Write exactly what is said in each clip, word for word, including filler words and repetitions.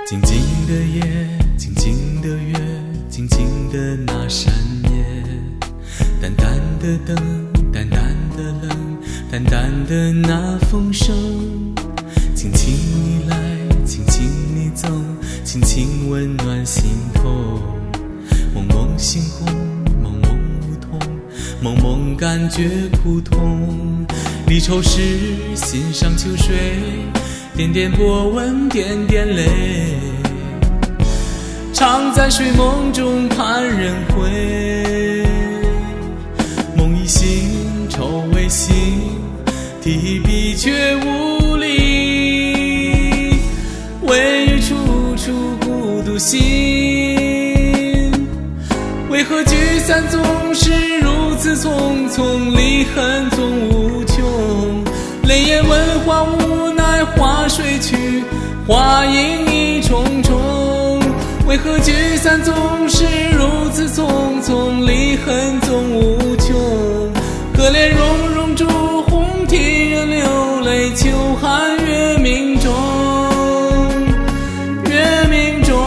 静静的夜，静静的月，静静的那山野，淡淡的灯，淡淡的冷，淡淡的那风声，轻轻你来，轻轻你走，轻轻温暖心头。蒙蒙星空，蒙蒙梧桐，蒙蒙感觉苦痛。离愁时心上秋水，点点波纹，点点泪，常在睡梦中盼人回。梦已醒，愁未醒，提笔却无力，微雨处处孤独心。为何聚散总是如此匆匆，离恨总无穷。泪眼问花无奈，花睡去，花影已重重。为何聚散总是如此匆匆，离恨总无穷。可怜融融烛红，替人流泪，秋寒月明中，月明中。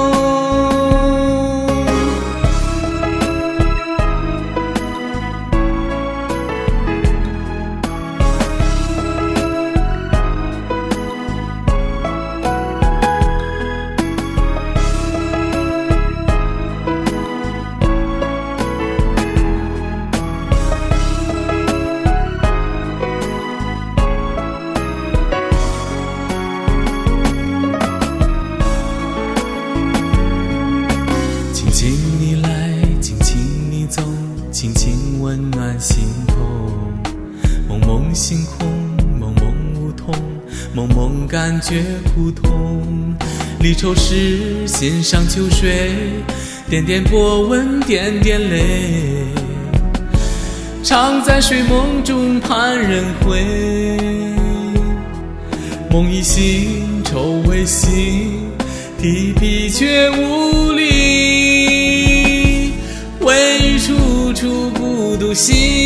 轻轻你来，轻轻你走，轻轻温暖心头。蒙蒙星空，蒙蒙梧桐，蒙蒙感觉苦痛。离愁时心上秋水，点点波纹，点点泪，常在睡梦中盼人回。梦已醒，愁未醒，提笔却无力，微雨处处孤独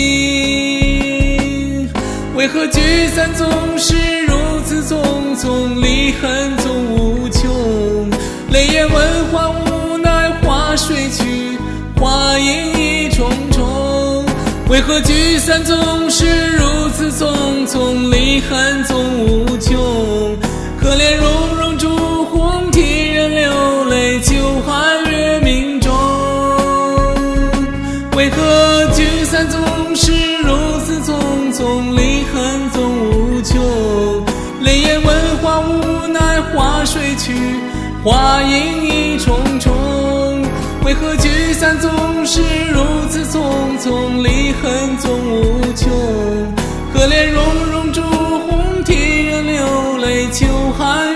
心。为何聚散总是如此匆匆，离恨总无穷。泪眼问花无奈，花睡去，花影已重重。为何聚散总是如此匆匆，离恨总无穷。可怜融融烛红，替人流泪，秋寒月明中。为何聚散总是如此匆匆，离恨总无穷。泪眼问花无奈，花睡去，花影已重重。为何聚散总是如此匆匆，离恨总无穷。可怜融融烛红，替人流泪，秋寒